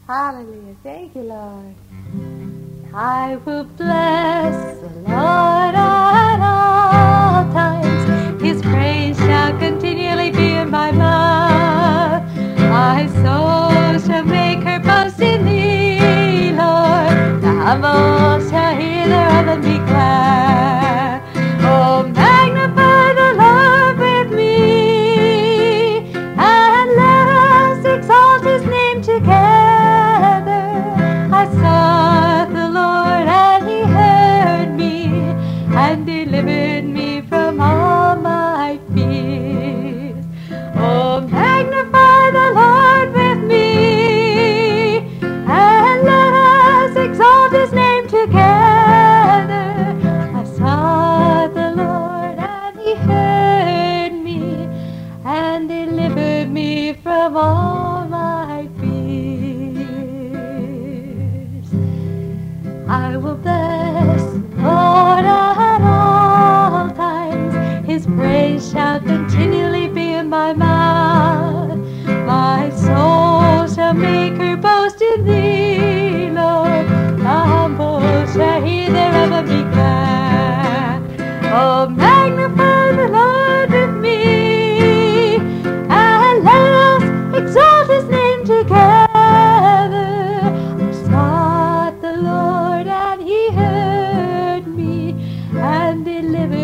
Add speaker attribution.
Speaker 1: Hallelujah. Thank you, Lord. I will bless the Lord at all times. His praise shall continually be in my mouth. My soul shall make her boast in thee, Lord. The humble shall hear thereof and be glad. Oh, magnify the Lord with me, and let us exalt his name together. I sought the Lord, and he heard me, and delivered me from all my fears. Oh, magnify the Lord with me, and let us exalt his name together. I sought the Lord, and he heard me, and delivered me from all my fears. I will bless the Lord at all times. His praise shall continually be in my mouth. My soul shall make her boast in thee, Lord. The humble shall hear thereof and be glad. Oh, magnify the Lord with me, and let us exalt his name together. I sought the Lord, and he heard me, and delivered